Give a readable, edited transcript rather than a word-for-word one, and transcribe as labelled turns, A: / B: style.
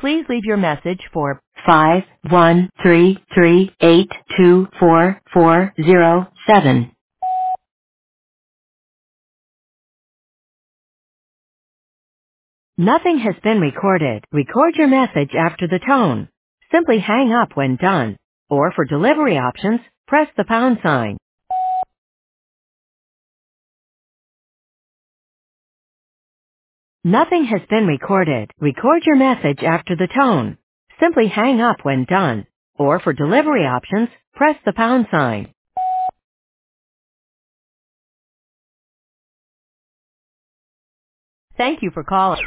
A: Please leave your message for 5133824407. Nothing has been recorded. Record your message after the tone. Simply hang up when done. Or for delivery options, press the pound sign. Nothing has been recorded. Record your message after the tone. Simply hang up when done. Or for delivery options, press the pound sign. Thank you for calling.